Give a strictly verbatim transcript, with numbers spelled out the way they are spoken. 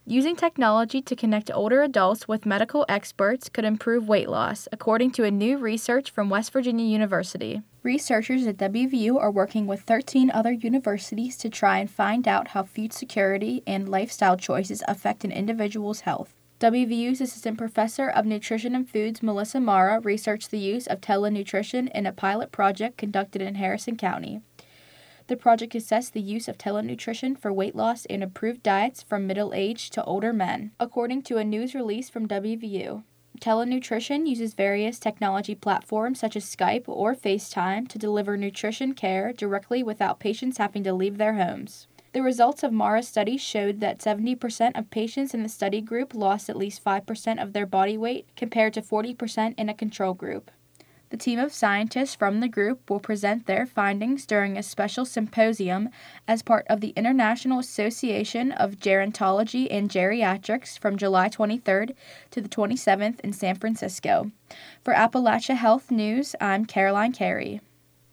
Using technology to connect older adults with medical experts could improve weight loss, according to a new research from West Virginia University. Researchers at W V U are working with thirteen other universities to try and find out how food security and lifestyle choices affect an individual's health. W V U's Assistant Professor of Nutrition and Foods, Melissa Mara, researched the use of telenutrition in a pilot project conducted in Harrison County. The project assessed the use of telenutrition for weight loss and improved diets from middle-aged to older men, according to a news release from W V U. Telenutrition uses various technology platforms such as Skype or FaceTime to deliver nutrition care directly without patients having to leave their homes. The results of Mara's study showed that seventy percent of patients in the study group lost at least five percent of their body weight, compared to forty percent in a control group. The team of scientists from the group will present their findings during a special symposium as part of the International Association of Gerontology and Geriatrics from July twenty-third to the twenty-seventh in San Francisco. For Appalachia Health News, I'm Caroline Carey.